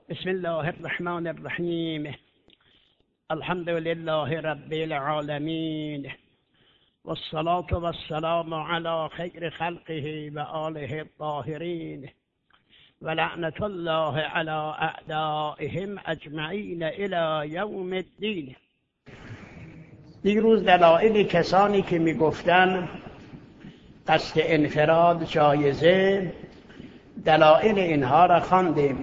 بسم الله الرحمن الرحیم. الحمد لله رب العالمین والصلاة والسلام على خیر خلقه و آله الطاهرین و لعنت الله علی اعدائهم اجمعین الی یوم الدین. دیروز دلایل کسانی که میگفتن قصد انفراد جایزه، دلایل اینها را خواندیم،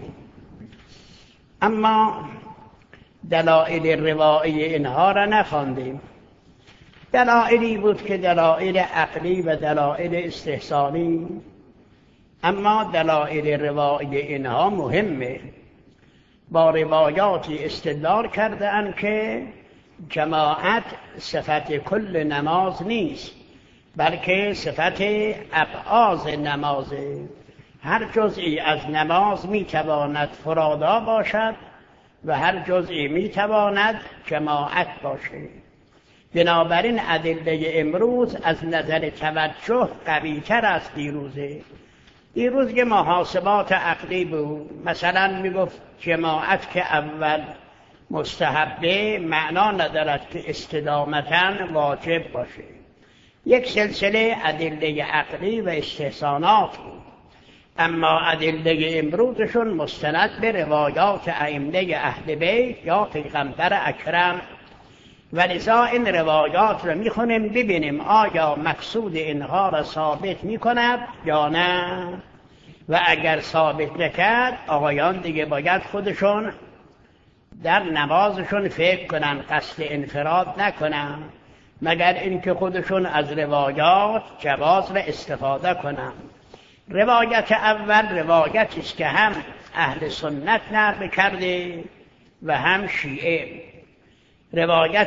اما دلایل روایی اینها را نخواندیم. دلایلی بود که دلایل عقلی و دلایل استحسانی، اما دلایل روایی اینها مهمه. با روایاتی استدلال کرده اند که جماعت صفت کل نماز نیست، بلکه صفت ابعاض نمازه. هر جزئی از نماز میتواند فرادا باشد و هر جزئی میتواند جماعت باشه. بنابراین ادله امروز از نظر توجه قوی‌تر از دیروزه. دیروز که محاسبات عقلی بود، مثلا میگفت جماعت که اول مستحبه معنا ندارد که استدامتاً واجب باشه. یک سلسله ادله عقلی و استحسانات بود، اما ادله امروزشون مستند به روایات ائمه اهل بیت یا پیغمبر اکرم، و لذا این روایات رو میخونیم ببینیم آیا مقصود اینها را ثابت میکند یا نه، و اگر ثابت نکرد آقایان دیگه باید خودشون در نمازشون فکر کنن، قصد انفراد نکنن، مگر اینکه خودشون از روایات جواز و استفاده کنن. روایت اول روایتی است که هم اهل سنت نقل کرده و هم شیعه. روایت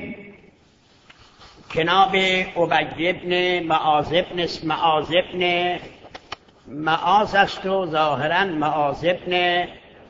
جناب ابی بن معاذ است و ظاهرا معاذ بن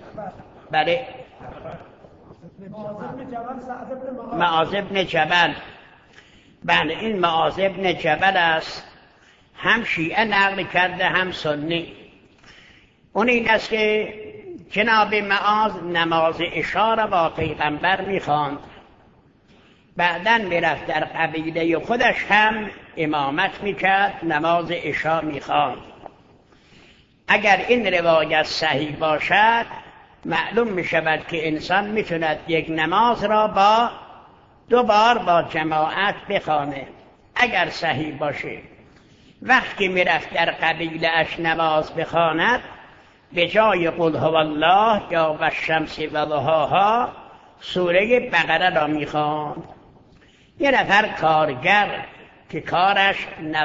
معاذ بن جبل. بله، این معاذ بن جبل است، هم شیعه نقل کرده هم سنی. اون این است که جناب معاذ نماز عشا را با پیغمبر میخواند، بعداً میرفت در قبیله خودش هم امامت میکرد، نماز عشا میخواند. اگر این روایت صحیح باشد معلوم میشود که انسان میتوند یک نماز را با دو بار با جماعت بخوانه. اگر صحیح باشه وقتی میرفت در قبیله اش نماز بخواند، به جای قل هو الله یا والشمس و ضحاها سوره بقره را میخواند. یه نفر کارگر که کارش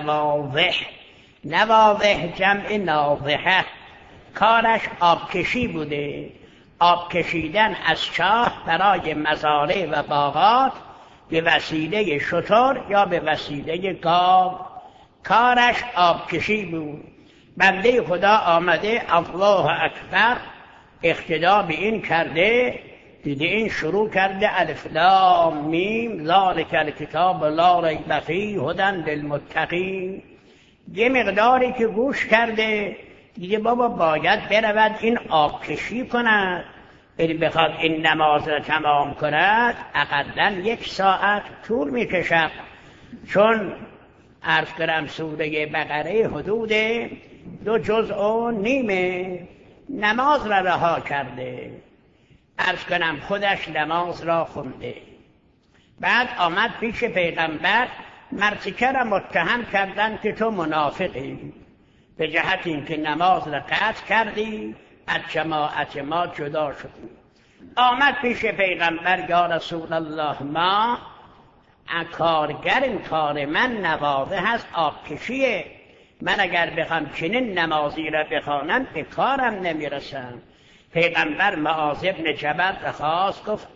نواضح جمع ناضحه، کارش آبکشی بوده، آب کشیدن از چاه برای مزارع و باغات به وسیله شتر یا به وسیله گاو، کارش آبکشی بود. بنده خدا آمده الله اکبر اقتدا به این کرده، دیده این شروع کرده الف لام میم ذالک الکتاب لا ریب فیه هدی للمتقین. یه مقداری که گوش کرده دیگه بابا باید برود این آبکشی کند، بخواد این نماز را تمام کند اقلاً 1 ساعت طول میکشد، چون عرض کنم سوره بقره حدود 2.5 جزء نماز را رها کرده. عرض کنم خودش نماز را خونده. بعد آمد پیش پیغمبر، مرتکه را متهم کردن که تو منافقی، به جهت اینکه نماز را قطع کردی، از جماعت ما جدا شدی. آمد پیش پیغمبر، یا رسول الله ما کارگر، این کار من نواضح هست، آبکشیه، من اگر بخوام چنین نمازی را بخوانم به کارم نمیرسم. پیغمبر معاذ بن جبل خواست، گفت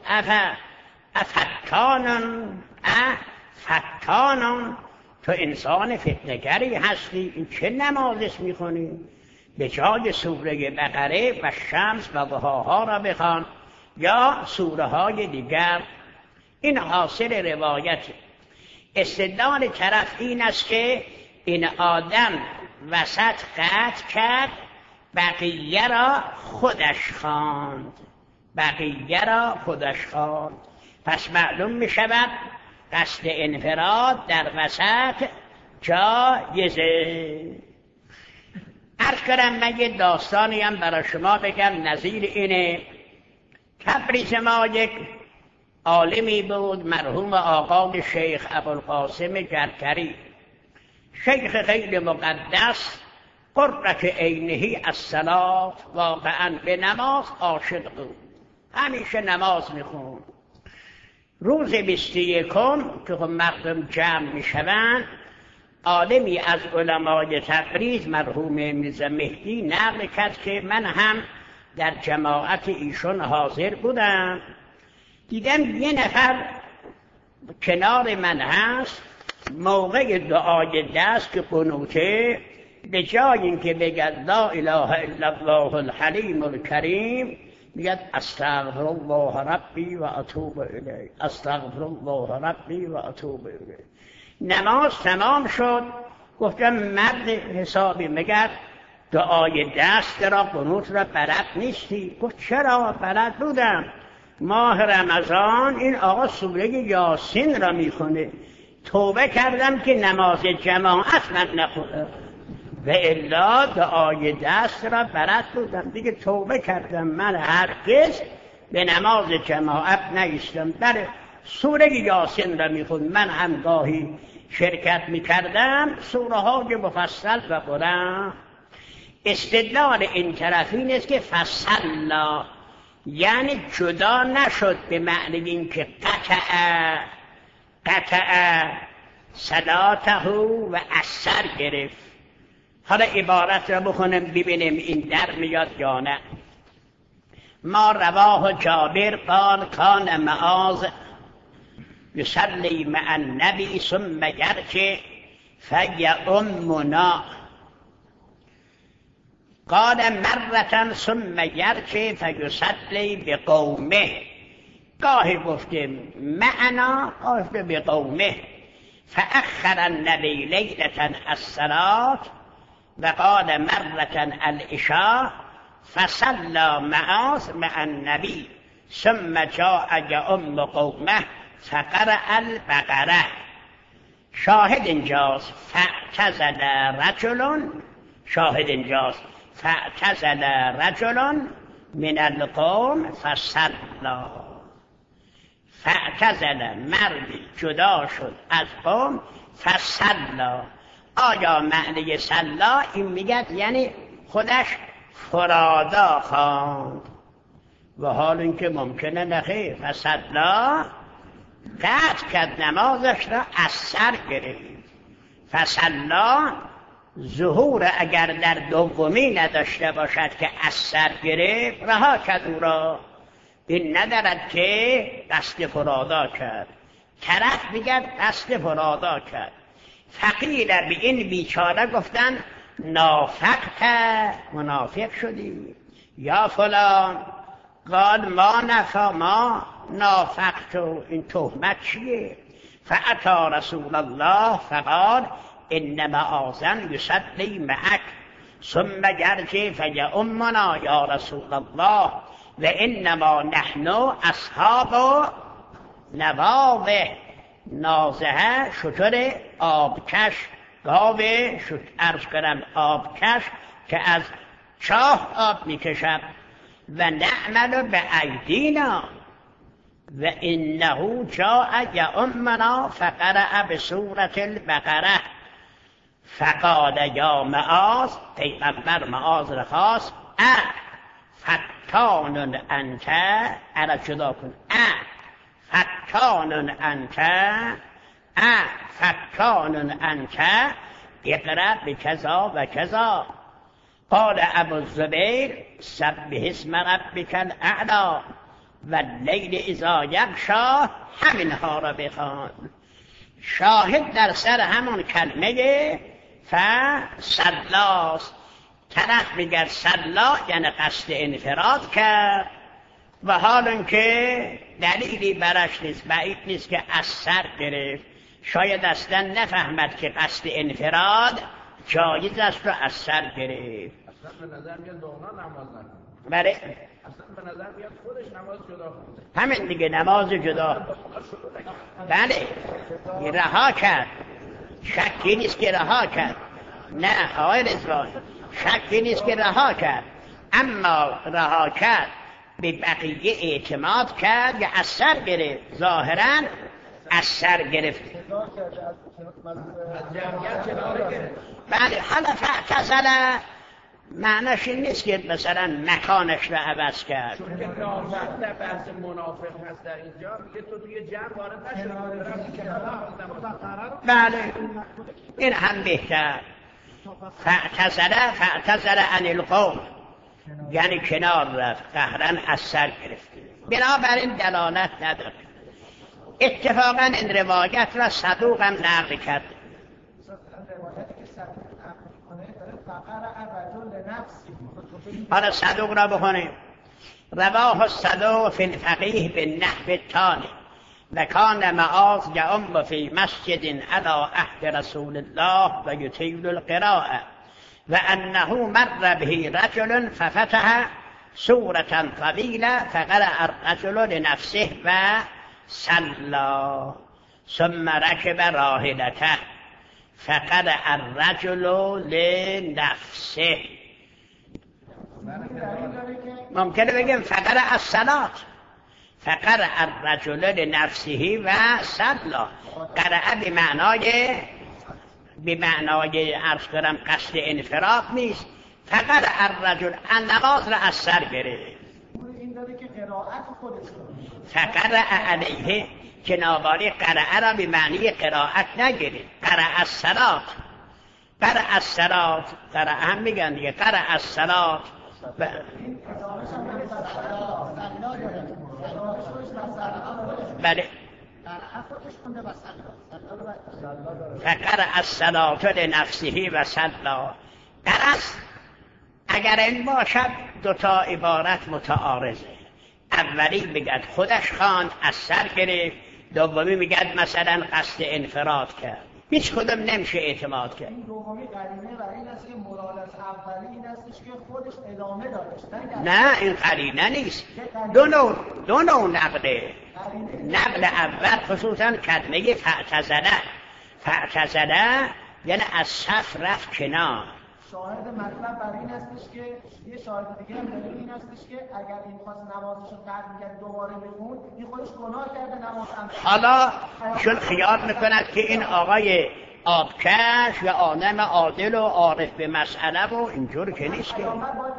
فتانون، تو انسان فتنه‌گری هستی، این چه نمازی میخونی؟ به جای سوره بقره و شمس و ضحاها را بخوان یا سوره های دیگر. این حاصل روایت. استدلال طرف این است که این آدم وسط قطع کرد، بقیه را خودش خواند. بقیه را خودش خواند. پس معلوم می شود قصد انفراد در وسط جایزه. عرض کنم من یه داستانی هم برای شما بگم نظیر اینه. تبریز ما یک عالمی بود مرحوم آقای شیخ ابوالقاسم جرکری، شیخ خیلی مقدس، قرة عینه الصلاة، واقعا به نماز عاشق بود، همیشه نماز میخوند. روز 21 که مردم جمع میشوند، عالمی از علمای تبریز مرحوم میرزا مهدی نقل کرد که من هم در جماعت ایشون حاضر بودم. دیدم یه نفر کنار من هست، موقع دعای دست که قنوته، به جای اینکه بگد لا اله الا الله الحلیم الکریم، میگد استغفر الله ربی و اتوب الیه، استغفر الله ربی و اتوب الیه. نماز تمام شد. گفتم مرد حسابی، مگر دعای دست را قنوت را بلد نیستی؟ گفت چرا بلد بودم، ماه رمضان این آقا سوره یاسین را میخونه، توبه کردم که نماز جماعت من نخونم و الا دعای دست را بلد بودم، دیگه توبه کردم من هرگز به نماز جماعت نیستم. بله سوره یاسین را میخون، من هم گاهی شرکت میکردم، سوره های مفصل و قرآن. استدلال این طرف این است که فصلا، یعنی جدا نشد به معنی این که قطع صلاته و اثر گرفت. حالا عبارت را بخونم ببینیم این در میاد یا نه. ما رواه جابر قال کان معاذ یصلی مع النبی ثم یرجع فیؤمنا، قال مرة ثم یرجع فیصلی بقومه. گاهی گفتیم معنا، گاهی گفتیم بقومه. فأخر النبی لیلة الصلاة وقال مرة العشاء فصلى معاذ مع النبي ثم جاء يؤم قومه فقرأ البقرة. شاهد اینجاست فاعتزل رجل، شاهد اینجاست فاعتزل رجل من القوم فصلى. فاعتزل، مردی جدا شد از قوم، فصلى. آیا معنی صلا این میگد یعنی خودش فرادا خواند، و حال اینکه ممکنه نخیر. فصلا قطع کرد نمازش را، اثر گرفت. فصلا ظهور اگر در دومی نداشته باشد که اثر گرفت، رها کرد او را، این ندارد که قصد فرادا کرد. طرف میگد قصد فرادا کرد. فقیل به این بیچاره گفتن نافقت، منافق شدی یا فلان. قال ما نافقت، این تهمت چیه؟ فاتی رسول الله فقال انما آذن یصلی معک ثم یرجع فیؤمنا یا رسول الله و انما نحن اصحاب نواضح. نازحه شتر آبکش، گاو عرض کنم آبکش که از چاه آب میکشد. و نعمل به ایدینا و انه جاء یؤمنا فقرأ بسورة البقره فقال یا معاذ، پیغمبر معاذ را خواست، فتان انت، عرض جدا کن، فتان انت، فتان انت، اقرأ بکذا و کذا. قال ابو الزبیر سبح اسم ربک الاعلی و اللیل اذا یغشی، همینها را بخوان. شاهد در سر همون کلمه فصلاست. طرف میگه صلا یعنی قصد انفراد کرد، و حال اینکه دلیلی برش نیست، بعید نیست که اثر گرفت. شاید اصلا نفهمد که قصد انفراد جایز است و اثر گرفت. به نظر میاد لقمان نماز نکنه. بله اصلا به نظر میاد خودش نماز جدا کنه. همین دیگه، نماز جدا. بله رها کرد، شکی نیست که رها کرد. نه آقای رضوان، شکی نیست که رها کرد، اما رها کرد به بقیه اعتماد کرد یا از سر گرفت. ظاهرا از سر گرفت. بله حالا فاعتزله معنیش این نیست که مثلا مکانش رو عوض کرد. چون که نامرد در بحث منافق هست در اینجا، میگه تو توی جمع وارد نشو. بله این هم بهتر. فاعتزل عن القوم، یعنی کنار رفت، قهرن از سر گرفت. بنابراین دلالت نداره. اتفاقا این روایت را صدوق هم نقل کرد. حالا صدوق را بخونیم. رواه الصدوق فی الفقیه بالنحو التالي: وكان معاذ يؤم في مسجد على عهد رسول الله ويطيل القراءة، وأنه مر به رجل ففتح سورة طويلة فقرأ الرجل لنفسه وصلى، ثم ركب راحلته فقرأ الرجل لنفسه. ممکنه بگیم فقرأ الصلاة، فقرأ الرجل لنفسه وصلى. قرأ به معنای عرض کنم قصد انفراد نیست. فقرأ الرجل نماز را از سر گرفت. فقرأ علیه جنابالی قرأ را به معنی قرائت نگیرید. قرأ الصلاة، قرأ الصلاة، قرأ هم میگن دیگه، قرأ الصلاة. بله فقرأ الصلاة لنفسه و صلی. درست اگر این باشد دوتا عبارت متعارضه. اولی میگد خودش خواند از سر گرفت، دومی میگد مثلا قصد انفراد کرد. هیچ کدوم نمیشه اعتماد کرد. این دومی قرینه برای این است که مراد از اولی این استش که خودش ادامه دادش. نه این قرینه نیست. دو نوع نقله. نقل اول خصوصا کلمه فاعتزله یعنی از صف رفت کنار. شاهد مطلب برای این استش که یه شاهد دیگه هم داره این استش که اگر این خواست نمازشو قطع می‌کرد دوباره بخون، این خودش گناه کرده نماز هم. حالا چون خیال میکند که این آقای آبکش و آدم عادل و عارف به مسئله و اینجور که نیست که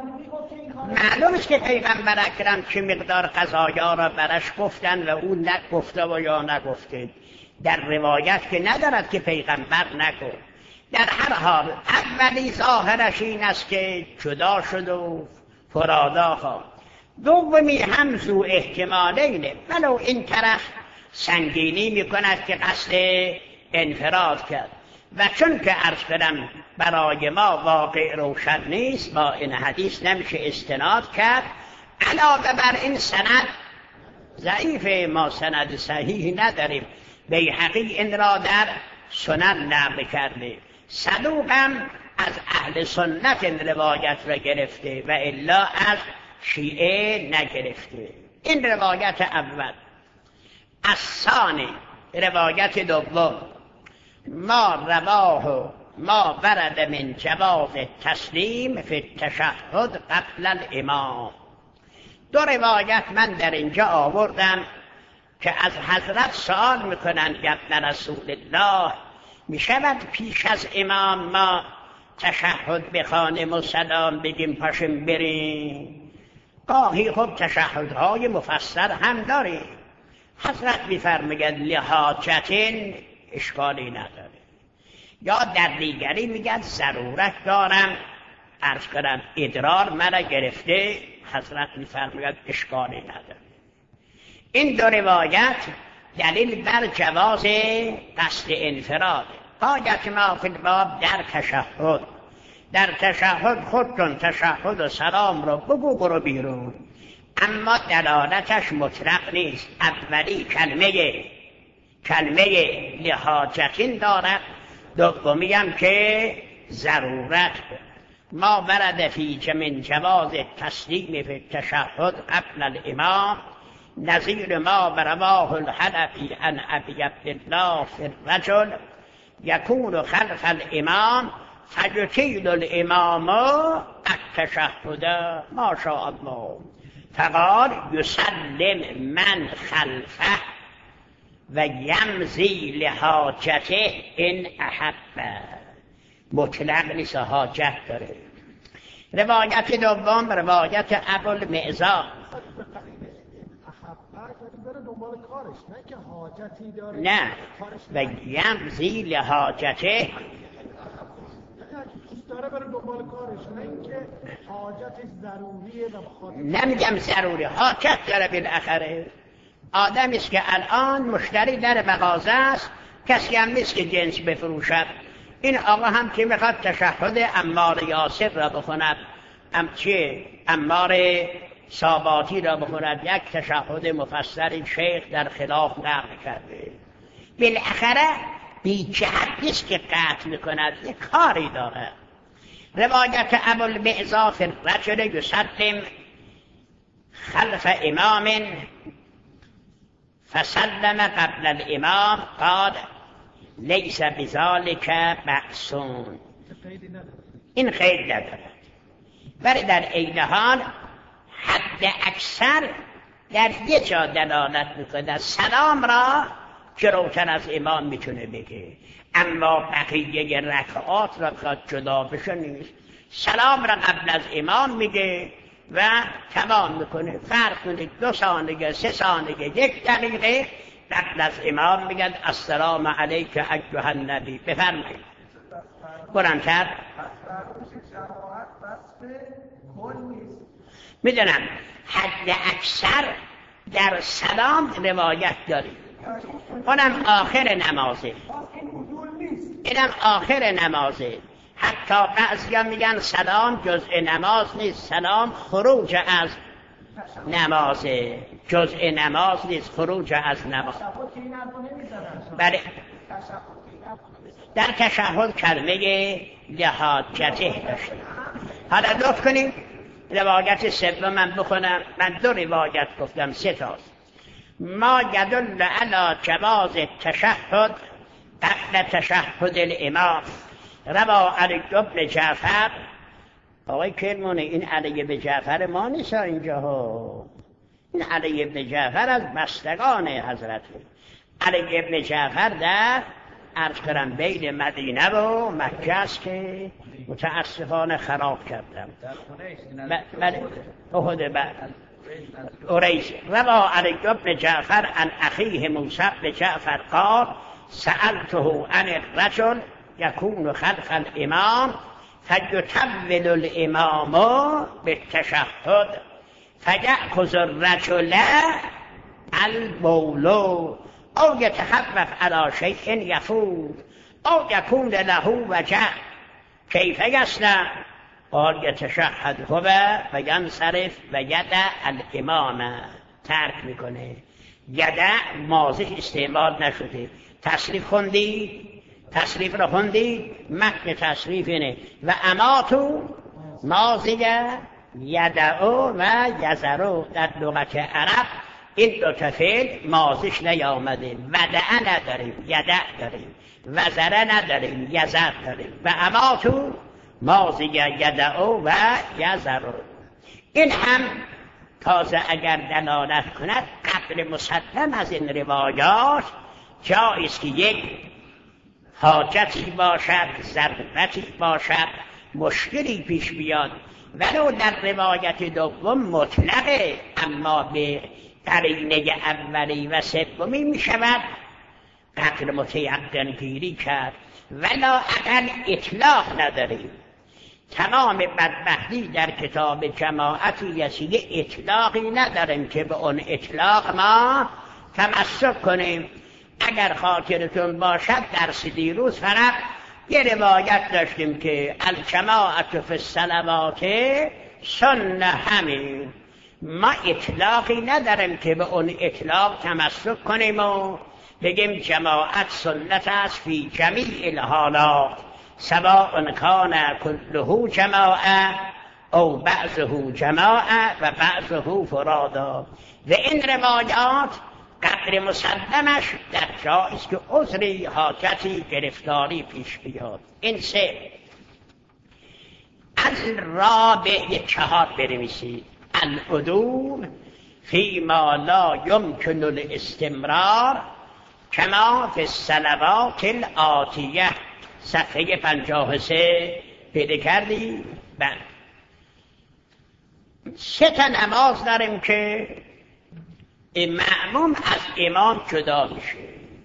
معلوم است که پیغمبر اکرم چه مقدار قضایا را برش گفتن و او نگفته و یا نگفته. در روایت که ندارد که پیغمبر نگفت. در هر حال اولی ظاهرش این است که جدا شد و فرادا خواند. دومی هم ذو احتمالینه، ولو این طرف سنگینی میکند که قصد انفراد کرد و چون که عرض کردم برای ما واقع روشن نیست، با این حدیث نمیشه استناد کرد. علاوه بر این سند ضعیف، ما سند صحیح نداریم. بیهقی این را در سنن نقل کرده. صدوقم از اهل سنت این روایت را گرفته و الا از شیعه نگرفته. این روایت اول. الثانی روایت دوم: ما رواه ما ورد من جواز تسلیم فی التشهد قبل الامام. دو روایت من در اینجا آوردم که از حضرت سوال میکنند ابن رسول الله میشود پیش از امام ما تشهد بخوانیم و سلام بگیم پاشیم بریم؟ گاهی خب تشهدهای مفصل هم داریم. حضرت میفرماید لحاجتین اشکالی نداره. یا در دیگری میگن ضرورت دارم، عرض کنم ادرار مرا گرفته، حضرت میفرماید اشکالی نداره. این دو روایت دلیل بر جواز قصد انفراد. حاجت ما فی الباب در تشهد خودتون تشهد و سلام رو بگو برو بیرون، اما دلالتش مطلق نیست. اولی کلمه لحاجتین دارد، دومی هم که ضرورت. ما ورد فی من جواز تسلیم فی التشهد قبل الامام نظیر ما برواه الحنفی عن ابی عبدالله فی الرجل یکون خلف الامام فیطیل الامام التشهد ما شاء الله فقال یسلم من خلفه و یمضی لحاجته ان احب. مطلق نیست، حاجت داره. روایت دوم روایت ابوالمعزا دنبال کارش، نه که حاجتی داره، نه و یمضی لحاجته داره بره دنبال کارش، نه اینکه حاجتش ضروریه و بخاطر نمیگم ضروری، حاجت داره. بالاخره آدمی است که الان مشتری در مغازه است، کسی هم نیست که جنس بفروشد. این آقا هم که میخواد تشهد عمار یاسر را بخوند، عمار ساباتی را بخوند، یک تشهد مفسر شیخ در خلاف نقل کرده. بالاخره بی‌جهت نیست که قطع میکند، یک کاری داره. روایت ابوالمعزا فی الرجل یسلم خلف امام فسلم قبل الامام قال لیس بذلک بأس. این خیر ندارد، ولی در عین حال حد اکثر در یه جا دلالت میکنه. سلام را جلوتر از امام میتونه بگه، اما بقیه رکعات را که جدا بشه نیست. سلام را قبل از امام میگه و تمام میکنه. فرق کنید 2 ثانیه 3 ثانیه 1 دقیقه قبل از امام میگن السلام علیک ایها النبی. بفرمایید قرآن‌تر. میدونم حد اکثر در سلام روایت داریم، اونم آخر نمازه، اینم آخر نمازه. حتی بعضیا میگن سلام جزء نماز نیست، سلام خروج از نمازه، جزء نماز نیست، خروج از نماز. بله در تشهد کلمه لحاجته داشته. حالا لطف کنیم روایت سوم من بخونم. من 2 روایت گفتم، 3 تاست. ما یدل علی جواز التشهد قبل تشهد الامام روا علی بن جعفر. آقای کرمانی این علی بن جعفر ما نیست اینجا ها، این علی بن جعفر از بستگان حضرت علی بن جعفر در عرض کنم بین مدینه و مکه است که متاسفانه خراب کردم. بله احد اوریس. روا علی بن جعفر عن اخیه موسی بن جعفر قال سألته عن الرجل یکون خلف الامام فیطول الامام بالتشهد فیأخذ الرجل البول او یتخفف علی شیء یفوت او یکون له وجع کیف یصنع؟ قال یتشهد هو و ینصرف و یدع الامام. ترک میکنه. یدع ماضی استعمال نشده. تصریف خوندی؟ تصریف رو خوندی؟ متن تصریف اینه و اماتو ماضیه یدعو و یزرو. در لغت عرب این 2 تا فعل ماضیش نیامده. ودع نداریم، یدع داریم، وزره نداریم، یزر داریم. و اماتو ماضیه یدعو و یزرو. این هم تازه اگر دلالت کند قبل مسلم از این روایات جایست که یک حاجتی باشد، ضرورتی باشد، مشکلی پیش بیاد، ولو در روایت دوم مطلقه، اما به قرینه اولی و سومی می شود قتل متیقن گیری کرد. ولا اقل اطلاق نداریم. تمام بدبختی در کتاب جماعتی یه اطلاقی نداریم که به اون اطلاق ما تمسک کنیم. اگر خاطرتون باشد درس دیروز فقط یه روایت داشتیم که الجماعت فی الصلوات سنه، همین. ما اطلاقی نداریم که به اون اطلاق تمسک کنیم و بگیم جماعت سنت است فی جمیع الحالات. سواء کان کله جماعه او بعضه جماعه و بعضه فرادا. و این روایات قدر مسلمش در جایی است که عذری، حاجتی، گرفتاری پیش بیاد. این سه الرابع 4 بنویسید. العدول فيما لا يمكن الاستمرار كما في الصلوات الآتیه. صفحه 53 پیدا کردی؟ بله. 3 تا نماز داریم که مأموم از امام جدا میشه.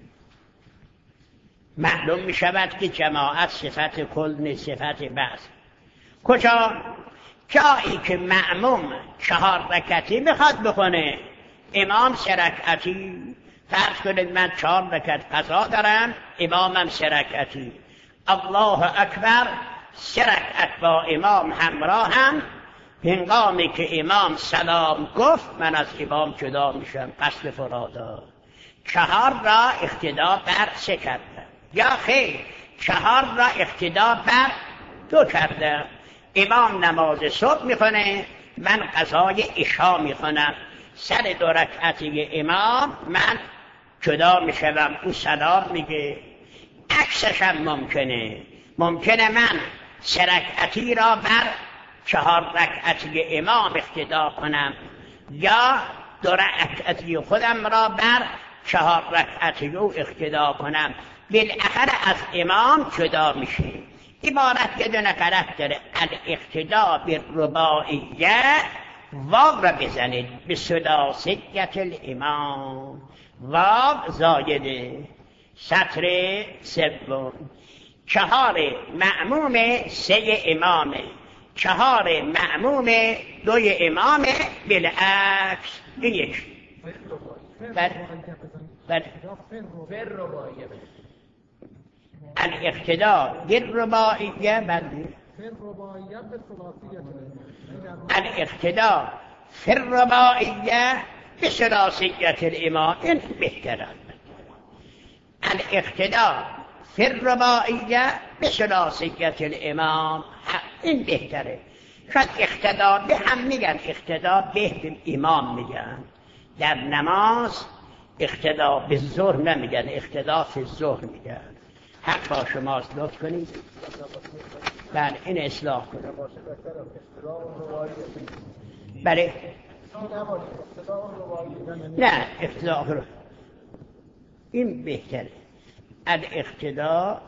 معلوم میشود که جماعت صفت کل نیست، صفت بعض. کجا؟ جایی که مأموم 4 رکعتی میخواد بکنه، امام 3 رکعتی. فرض کنید من 4 رکعت قضا دارم، امامم 3 رکعتی. الله اکبر 3 رکعت با امام همراهم. هنگامی که امام سلام گفت من از امام جدا میشم، قصد فرادا. 4 را اقتدا بر 3 کردم، یا خیر 4 را اقتدا بر 2 کردم. امام نماز صبح میخونه، من قضای عشا میخونم. سر 2 رکعتی امام من جدا میشم، او سلام میگه. عکسش هم ممکنه من 3 رکعتی را بر 4 رکعتی امام اقتدا کنم، یا 2 رکعتی خودم را بر 4 رکعتی او اقتدا کنم. بالاخره از امام جدا میشه. عبارت یه دونه غلط داره. الاقتدا بالرباعیه، واو را بزنید به ثلاثیت الامام. واو زایده. سطر 3. 4 مأموم 3 امامه، 4 مأموم 2 امامه. بالعکس این یک. بله. الاقتدا بالرباعیه. بله. الاقتدا فی الرباعیه بثلاثیت الامام. این بهتره. الاقتدا فی الرباعیه بثلاثیت الامام. این بهتره. شاید اقتدا به هم میگن، اقتدا به امام میگن. در نماز اقتدا به ظهر نمیگن، اقتدا فی الظهر میگن. حق با شماست، لطف کنید. بله این اصلاح کنید. بله نه اقتدا این بهتره. الاقتدا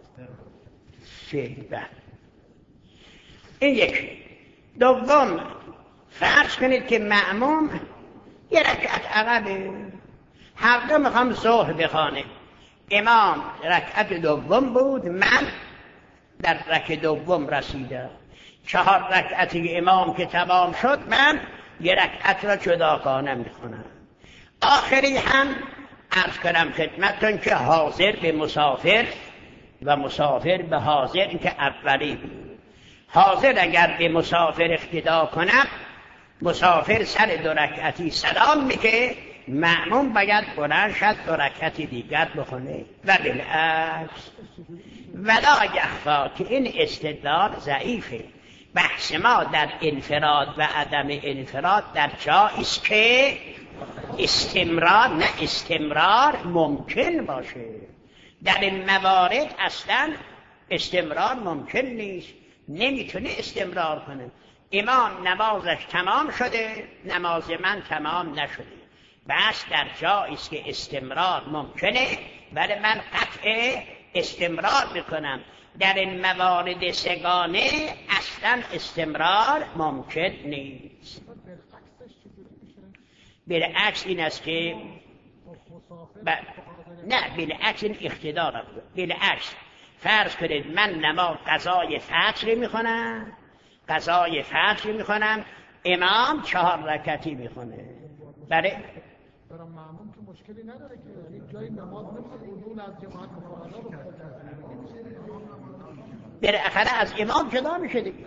فی. این یک. دوم فرض کنید که مأموم 1 رکعت عقبه، هر دو میخوام ظهر بخوانه. امام رکعت دوم بود، من در رکعت دوم رسیدم. 4 رکعتی امام که تمام شد، من 1 رکعت را جداگانه میخونم. آخری هم عرض کنم خدمتتون که حاضر به مسافر و مسافر به حاضر، این که اولی بود. حاضر اگر به مسافر اقتدا کنم، مسافر سر 2 رکعتی سلام میگه، مأموم باید بلند شد 2 رکعتی دیگر بخونه. و بالعکس. ولا یخفا که این استدلال ضعیفه. بحث ما در انفراد و عدم انفراد در جایی است که استمرار ممکن باشه. در این موارد اصلا استمرار ممکن نیست، نمیتونه استمرار کنه. امام نمازش تمام شده، نماز من تمام نشده. بس در جایی است که استمرار ممکنه، ولی من قطع استمرار میکنم. در این موارد سگانه اصلا استمرار ممکن نیست. بالعکس این است که نه، بالعکس این اقتدار را بالعکس. فرض کنید من نماز قضای فجر میخونم، امام 4 رکعتی میخونه. بله برای مأموم که مشکلی نداره که یعنی جای نماز نمیشه از جماعت بالاخره از امام جدا میشه دیگه.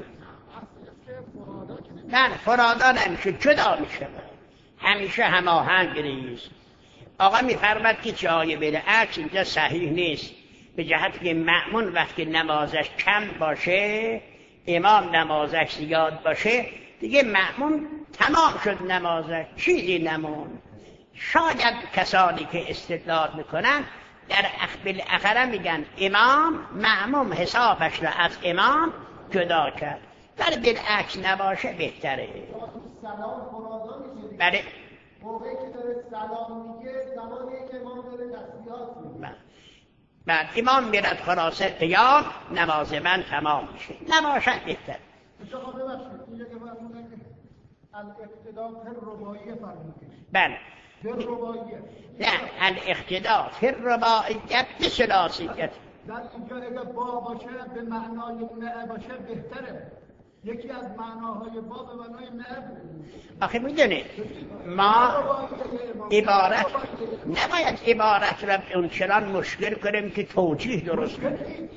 نه فرادا نمیشه، جدا میشه. همیشه هماهنگ نیست. آقا میفرماد که جای بالعکس اینجا صحیح نیست. به جهت که مأمون وقتی نمازش کم باشه، امام نمازش زیاد باشه، دیگه مأمون تمام شد نمازش، چیزی نمون. شاید کسانی که استدلال میکنن در بالاخره میگن امام مأموم حسابش را از امام جدا کرد، ولی بالعکس نباشه بهتره. سلام فرادا میشه. بله. موقعی که داره سلام میگه زمانی که امام داره تسبیحات میگه. بعد امام میرد خلاصه قیام، نماز من تمام میشه، نباشد بهتر. اینجا ببخشید اینجا که فرمودن که الاقتداء فی الرباعیه فرمودید. بله. فی الرباعیه. نه، الاقتداء فی الرباعیه بثلاثیه. در اینجا اگه با باشه به معنای مع باشه بهتره. یکی از معناهای با به معنای مع بود. آخه میدونید ما عبارت نباید عبارت را اونچنان مشکل کنیم که توجیه درست کنیم.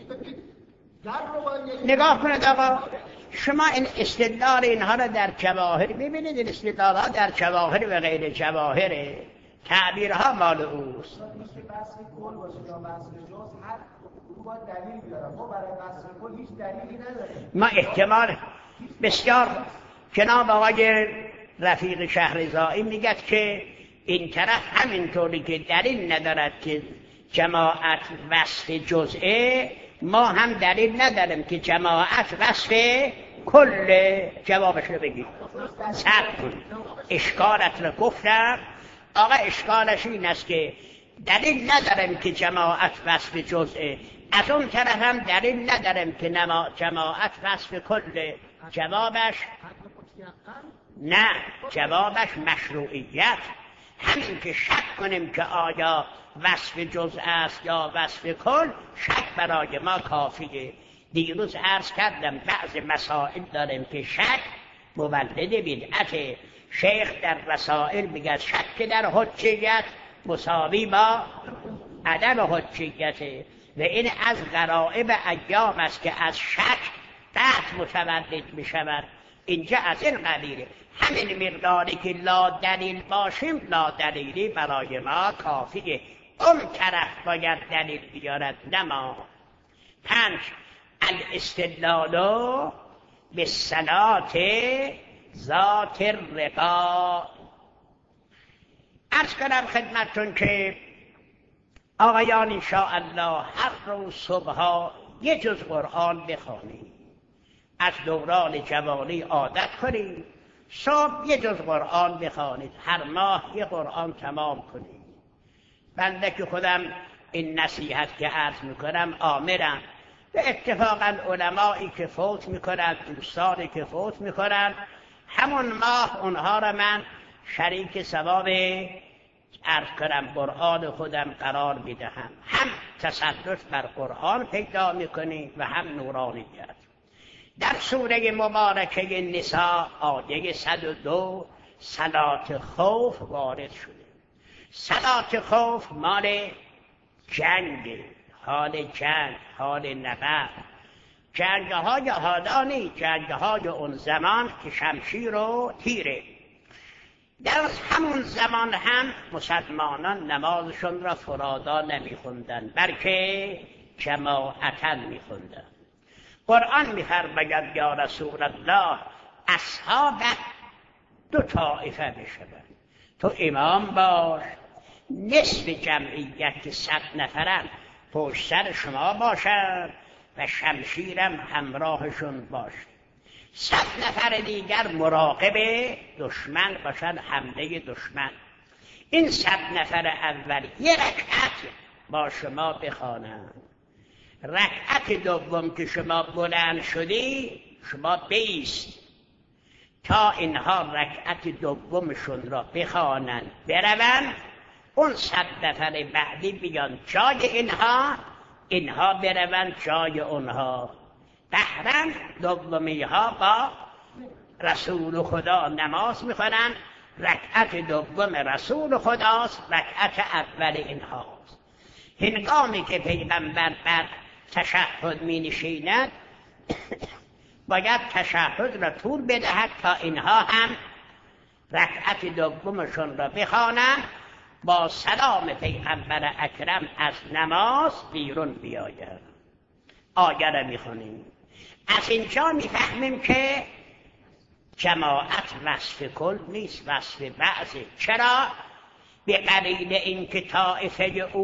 نگاه کنید آقا، شما این استدلال اینها را در جواهر میبینید، این استدلال ها در جواهر و غیر جواهر تعبیرها مال اوست. میشه بحث کل باشه یا بحث جز، هر باید دلیل بیارم. ما برای بحث کل هیچ دلیلی نداریم. ما احتمال بسیار جناب آقای رفیق شهرزایی میگد که این طرف همینطوری که دلیل ندارد که جماعت وصف جزئه، ما هم دلیل نداریم که جماعت وصف کل. جوابش رو بگید. صبر کن، اشکالت رو گفتم. آقا اشکالش این است که دلیل نداریم که جماعت وصف جزئه، از اون طرف هم دلیل نداریم که جماعت وصف کل. جوابش نه، جوابش مشروعیت. همین که شک کنیم که آیا وصف جزء است یا وصف کل، شک برای ما کافیه. دیروز عرض کردم بعض مسائل داریم که شک مولد بدعت. شیخ در رسائل میگه شک در حجیت مساوی با عدم حجیت، و این از غرائب ایام است که از شک بحث متولد می شود. اینجا از این قبیله. همین مقداری که لا دلیل باشیم، لا دلیلی برای ما کافیه. اون طرف باید دلیل بیارد، نه ما. 5 الاستدلال بالصلاة ذات الرقاع. عرض کنم خدمتتون که آقایان انشاءالله هر روز صبحا یه جز قرآن بخوانید. از دوران جوانی عادت کنید صبح یه جز قرآن بخوانید، هر ماه یه قرآن تمام کنید. بنده که خودم این نصیحت که عرض میکنم آمرم، به اتفاقا علمایی که فوت میکنند، دوستانی که فوت میکنند، همون ماه اونها را من شریک ثواب عرض کنم قرآن خودم قرار میدهم. هم تسلط بر قرآن پیدا میکنید و هم نورانیت. در سوره مبارکه نساء آیه 102 صلات خوف وارد شده. صلات خوف مال جنگ، حال جنگ، حال نبرد. جنگ‌های حالانی، جنگ‌های اون زمان که شمشیر و تیره. در همون زمان هم مسلمانان نمازشون را فرادا نمیخوندن، بلکه جماعتاً میخوندن. قرآن میفرماید یا رسول الله اصحابت 2 طایفه بشوند، تو امام باش، نصف جمعیت که 100 نفرن پشت سر شما باشند و شمشیرم همراهشون باشه. 100 نفر دیگر مراقب دشمن باشند، حمله دشمن. این 100 نفر اول یه رکعت با شما بخوانند. رکعت دوم که شما بلند شدی شما بیست تا اینها رکعت دومشون را بخوانند بروند. اون 100 نفر بعدی بیان جای اینها بروند جای اونها. بهرن دومی ها با رسول خدا نماز میخوانند. رکعت دوم رسول خداست، رکعت اول اینهاست. هنگامی که پیغمبر بر تشهد می نشیند باید تشهد را طول بدهد تا اینها هم رکعت دومشون را بخوانند. با سلام پیغمبر اکرم از نماز بیرون بیاید. آیه را میخونیم. از اینجا میفهمیم که جماعت وصف کل نیست، وصف بعضه. چرا؟ به دلیل اینکه طایفه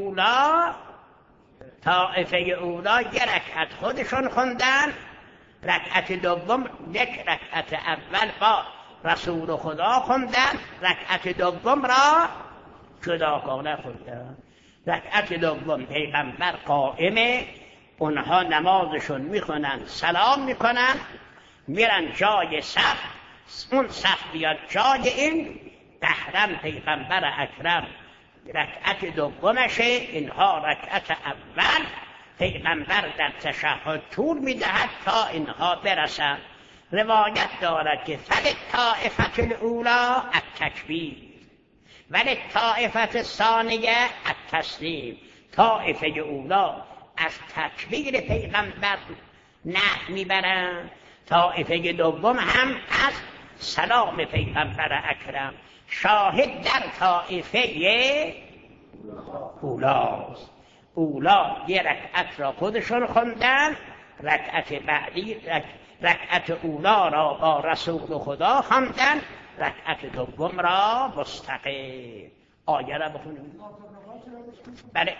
اولا یک رکعت خودشون خوندن، رکعت دوم یک رکعت اول با رسول خدا خوندن، رکعت دوم را جداگانه خوندن. رکعت دوم پیغمبر قائمه، اونها نمازشون میخونن، سلام میکنن، میرن جای صف، اون صف بیاد جای این محرم پیغمبر اکرم رکعت دومشه، اینها رکعت اول. پیغمبر در تشهد طول میدهد تا اینها برسن. روایت دارد که فللطائفة الاولی التکبیر وللطائفة الثانیه التسلیم. طائفه اولا از تکبیر پیغمبر نه میبرن، طائفه دوم هم از سلام پیغمبر اکرم. شاهد در طائفه اولاست. اولا یه رکعت را خودشون خوندن، رکعت بعدی رکعت اولا را با رسول خدا خوندن، رکعت دوم را مستقل. آیه را بخونیم. بله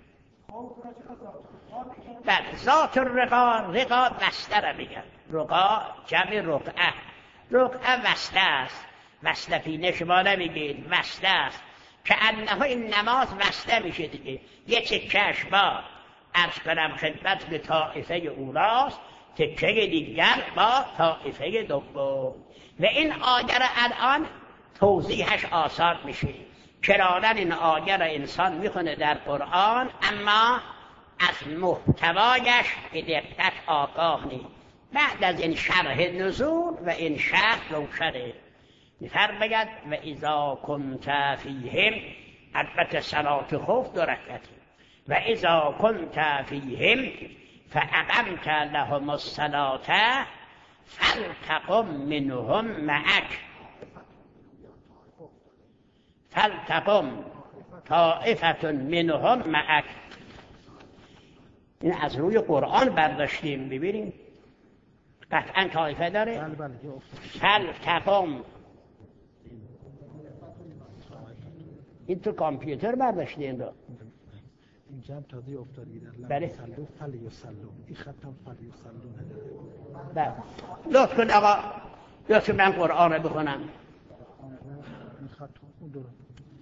ذات الرقا وسته را بگن. رقا جمع رقعه. رقعه وسته است. وسته پینه شما نمیگید، وسته است که انها این نماز وسته میشه دیگه. یه تکهش با عرض کنم خدمت به طائفه اولاست، تکه دیگر با طائفه دوم. و این آیه را الان توضیحش آسان میشه. کرارن این آیه را انسان میخونه در قرآن اما از محتوایش به دقت آگاه نیست. بعد از این شرح نزول و این شرح روشنه. میفرماید و اذا کنت فیهم، البته صلات خوف 2 رکعت، و اذا کنت فیهم فاقمت لهم الصلاة فلتقم منهم معک، فلتقم طائفة منهم معک. این از روی قرآن برداشتیم. ببینیم قطعا طائفه داره. فلتقم، این تو کامپیوتر برداشتیم رو. اینجا هم تازه افتادید. بله. سلو فلی و سلو. این خطم فلی و سلو نداره. بله. لطف کن آقا، لطف من قرآن رو بخونم. این خط اون درست.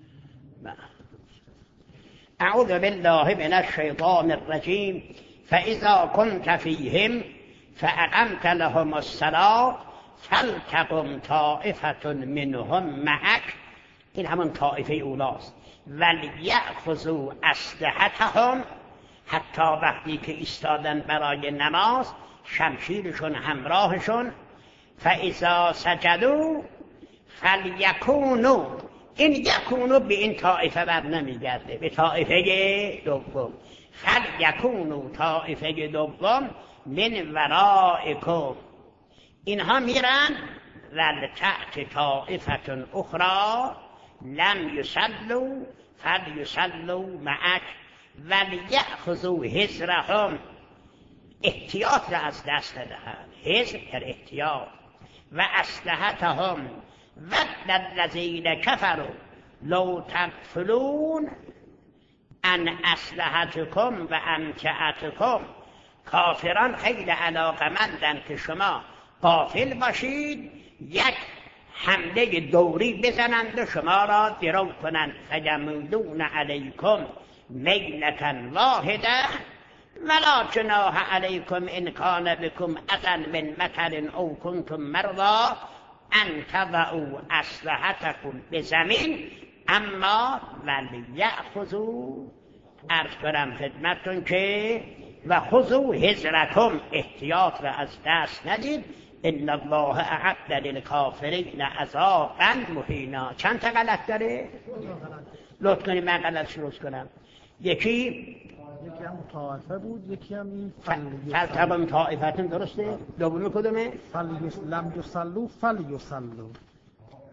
اعوذ بالله من الشیطان الرجیم. فاذا كنت فیهم فاقمت لهم الصلاة فلتقم طائفة منهم معک. این همون طائفه اولاست. ولیأخذوا اسلحتهم، حتی وقتی که ایستادن برای نماز شمشیرشون همراهشون. فاذا سجدوا فلیکونوا، این یکونو به این طائفه بر نمیگرده، به طائفه دوم. فلیکونوا طائفه دوم من ورائکم، اینها میرن ولتأت طائفة اخرى لم یصلوا فلیصلوا معک ولیأخذوا حذرهم، احتیاط را از دست دهند. حذر در احتیاط. و اسلحتهم ود الذین کفروا لو تغفلون عن اسلحتکم و امتعتکم. کافران خیلی علاقمندن که شما غافل باشید، یک حمله دوری بزنند و شما را درو کنند. فیمولون علیکم میلة واحده ولا جناح علیکم ان کان بکم اذى من مطر او کنتم مرضی ان تضعوا اسلحتکم بزمین اما ولیأخذوا، عرض کنم خدمتتون که و خذوا حذرکم، احتیاط را از دست ندید. ان الله اعد للکافرین عذابا مهینا. چند تا غلط داره؟ لطف کنید من غلط شروع کنم. یکی هم طائفه بود، یکی هم این فلتقم طائفتون، درسته؟ دومی کدومه؟ لم یصلوا فلیصلوا.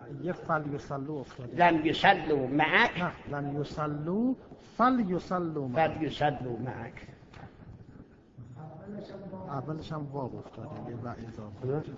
یه فلیسلو افتاده. لم یصلوا معک. نه لم یصلوا فلیسلوا معک. فلیصلوا معک. اولش هم واو افتاده یه و اضافه.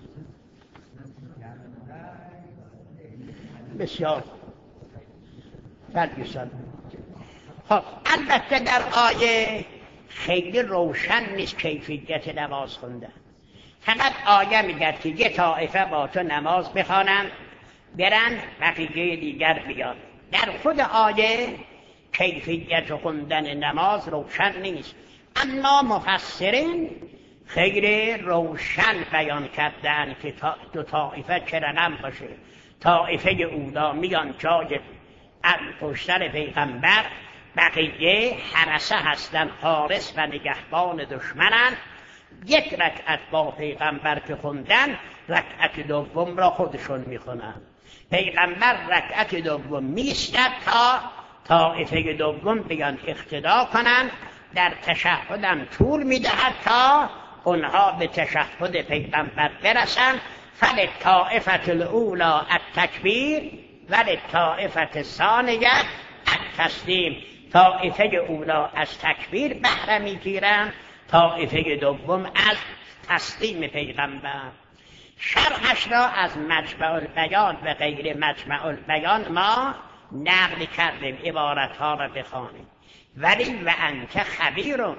بسیار فلیصلوا. خب البته در آیه خیلی روشن نیست کیفیت نماز خوندن. فقط آیه میگه که یه طایفه با تو نماز بخوانن برن بقیه دیگر بیان. در خود آیه کیفیت خوندن نماز روشن نیست، اما مفسرین خیلی روشن بیان کردن که دو طایفه چه رقم باشه. طایفه اولا میان جای پشتر پیغمبر، بقیه حرسه هستن، حارس و نگهبان دشمنن. یک رکعت با پیغمبر که خوندن، رکعت دوم را خودشون میخونن. پیغمبر رکعت دوم میستد تا طایفه دوم بیان اقتدا کنن. در تشهدم طول میدهد تا اونها به تشهد پیغمبر برسن. فللطائفة الاولی التکبیر وللطائفة الثانیه التسلیم. طائفه اولا از تکبیر بهره میگیرن، طائفه دوم از تسلیم پیغمبر. شرحش را از مجمع البیان و غیر مجمع البیان ما نقل کردیم، عبارتها را بخوانیم. ولی و انت خبیرون،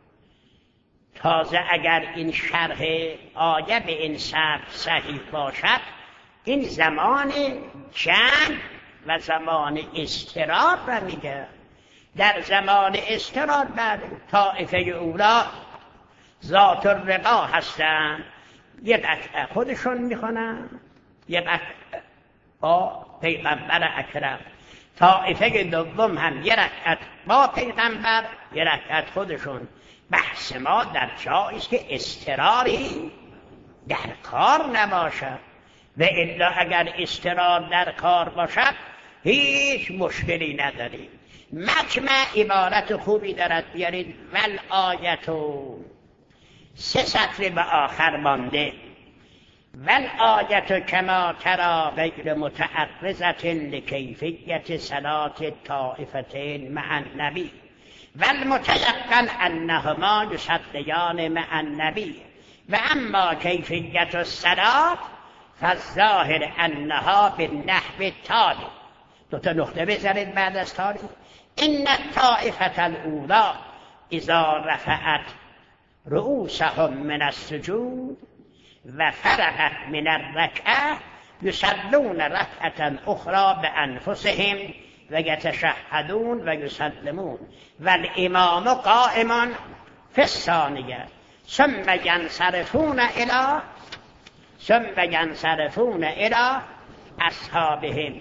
تازه اگر این شرح آیه به این سبب صحیح باشد، این زمان جنگ و زمان اضطرار را میگه. در زمان اضطرار بعد طائفه اولا ذات الرقا هستن، یه رکعت خودشون میخونن، یه رکعت با پیغمبر اکرم. طائفه دوم هم یه رکعت با پیغمبر، یه رکعت خودشون. بحث ما در جایی است که اضطراری در کار نباشد، و الا اگر اضطرار در کار باشد هیچ مشکلی نداریم. مجمع عبارت خوبی دارد، بیارید والآیتو، 3 سطر به آخر مانده. والآیت کما ترى غیر متعرضة لکیفیت صلاة الطائفتین مع النبی والمتيقن انهما يصليان مع النبی و اما کیفیت الصلاة فالظاهر انها بالنحو التالي. 2 نقطه بذارید بعد از تالی. ان الطائفة الاولی اذا رفعت رؤوسهم من السجود و فرغت من الرکعه یصلون رکعة اخرى بانفسهم و یتشهدون و یسلمون والامام قائم فی الثانیه ثم ینصرفون الی اصحابهم،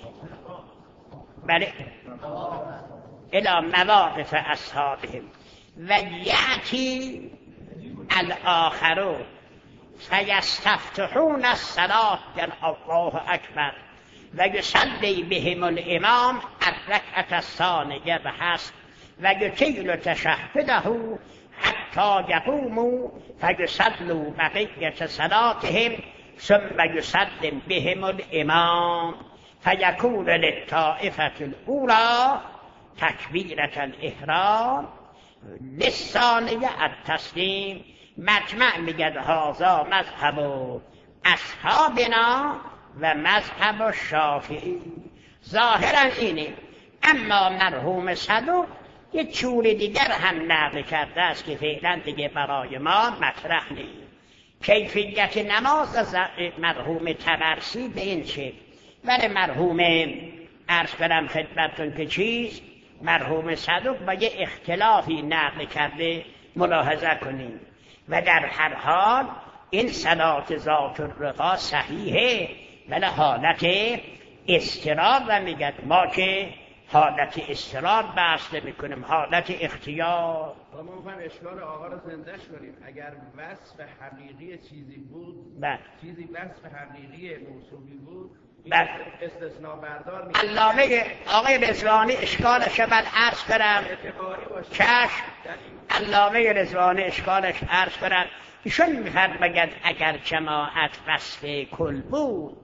بله، الی مواقف اصحابهم و یأتی الاخرون فیستفتحون الصلاة الله اکبر و یصلی بهم الامام الرکعة الثانیه بحسب و یطیل تشهده حتی یقوموا فیصلوا بقیة صلاتهم ثم یسلم بهم الامام فیکون للطائفة الاولی تکبیرة الاحرام للثانیه التسلیم. مجمع میگه هذا مذهب اصحابنا و مذهب شافعی. ظاهرا اینه، اما مرحوم صدوق یه چون دیگر هم نقل کرده است که فعلا دیگه برای ما مطرح نیست. کیفیت نماز از مرحوم طبرسی به این شکل، ولی مرحوم عرض کنم خدمتتون که چیز مرحوم صدوق با یه اختلافی نقل کرده، ملاحظه کنیم. و در هر حال این صلات ذات الرقا صحیحه، ولی حالت اضطرار را میگد. ما که حالت اضطرار بحث نمی‌کنیم، حالت اختیار. ما می‌خوایم اشکال آقا رو زنده‌اش کنیم. اگر وصف حقیقی چیزی بود، چیزی وصف حقیقی موصوفی بود، استثناء بردار میشه. علامه آقای رضوانی اشکالش من عرض کنم، چشم. علامه رضوانی اشکالش عرض کنم، ایشون می‌فرماید اگر جماعت وصف کل بود،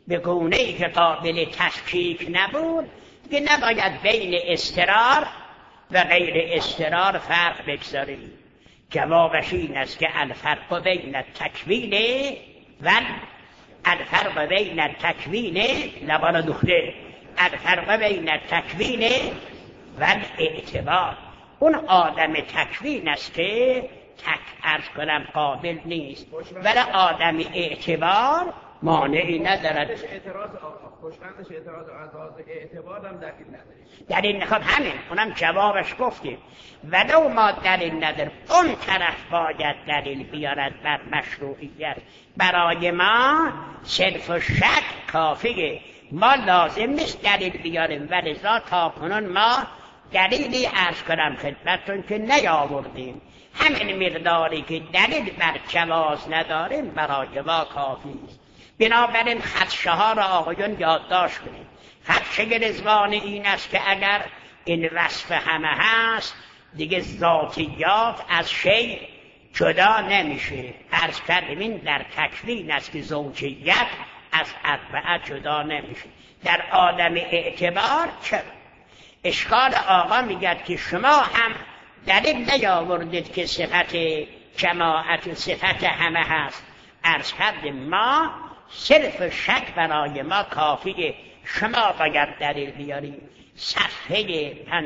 به گونه‌ای که قابل تفکیک نبود که نباید بین اضطرار و غیر اضطرار فرق بگذاریم. جوابش این است که الفرق بین التکوین و الفرق بین التکوین لبانا دخته الفرق بین التکوین و الاعتبار. اون آدم تکوین است که عرض کنم قابل نیست، ولی آدم اعتبار مانعی ندارد. خوشبندش اعتراض از اعتبار هم دلیل نداریم. دلیل نخواد همین، اونم جوابش گفتیم. ولو ما دلیل نداریم، اون طرف باید دلیل بیارد بر مشروعیت. برای ما صرف و شک کافیه، ما لازم نیست دلیل بیاریم. ولذا تا کنون ما دلیلی عرض کنم خدمتتون که نیاوردیم. همین مقداری که دلیل بر جواز نداریم برای ما کافی است. بنابراین خدشه ها را آقایون یادداشت کنید. خدشه رضوان این است که اگر این وصف همه هست دیگه ذاتیات از شی جدا نمیشه. عرض کردیم این در تکوین است که زوجیت از اربعه جدا نمیشه. در عالم اعتبار چرا؟ اشکال آقا میگد که شما هم دلیل نیاوردید که صفت جماعت صفت همه هست. عرض کردیم ما صرف شک برای ما کافیه، شما باید دلیل بیاریم. صفحه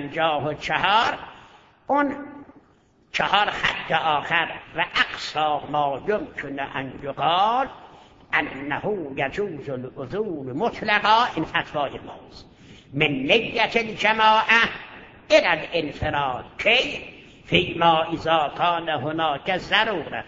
54 اون 4 خط آخر و اقصا ما یمکن ان یقال انه یجوز العزول مطلقا، این فتوای ماست، من نیت الجماعه الى الانفراد کی فیما اذا کان هناک ضرورت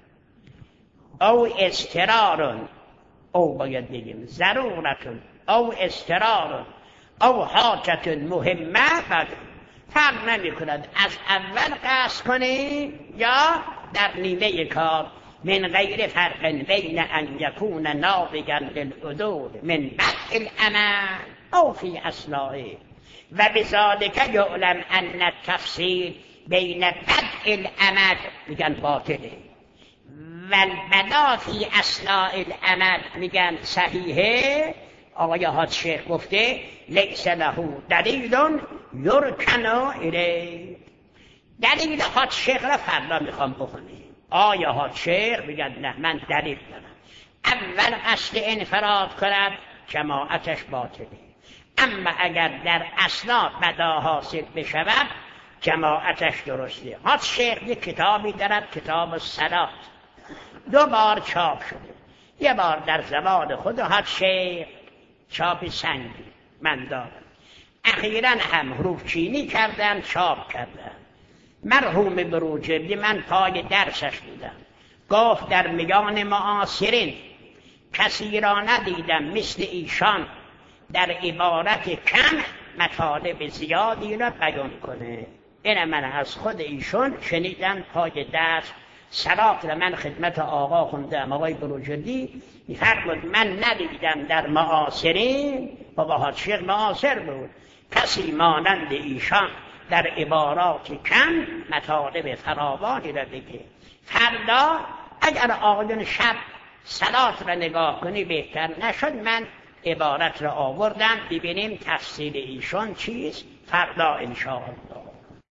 او اضطرار، او باید بگیم ضرورت او اضطرار او حاجت مهمه. فرق نمی کند از اول قصد کنی یا در نیمه کار. من غیر فرق بین ان یکون نابغا للعدول من بدء العمل او فی اثنائه و بذلک یعلم ان التفصیل بین بدء العمل میگن باطله و البدا فی اثناء العمل میگن صحیحه. آقای حاج شیخ گفته لیس له دلیل یرکن الیه. دلیل حاج شیخ را فردا میخوام بخونیم. آیا حاج شیخ میگن نه من دلیل دارم. اول قصد انفراد کند جماعتش باطله، اما اگر در اثنا بدا حاصل بشود جماعتش درسته. حاج شیخ یک کتابی دارد، کتاب الصلاة، 2 بار چاپ شده. یه بار در زمان خود حاج شیخ چاپ سنگی من دارم، اخیراً هم حروف چینی کردن چاپ کردن. مرحوم بروجردی من پای درسش بودم، گفت در میان معاصرین کسی را ندیدم مثل ایشان در عبارت کم مطالب زیادی را بیان کنه. این من از خود ایشون شنیدم پای درس. صلات را من خدمت آقا خوندم، آقای بروجردی میفرمود من ندیدم در معاصرین، بابا حاج شیخ معاصر بود، کسی مانند ایشان در عبارات کم مطالب فراوانی را بگه. فردا اگر آقایون شب صلات را نگاه کنی بهتر نشد، من عبارت را آوردم ببینیم تفسیر ایشان چیست فردا انشاءالله.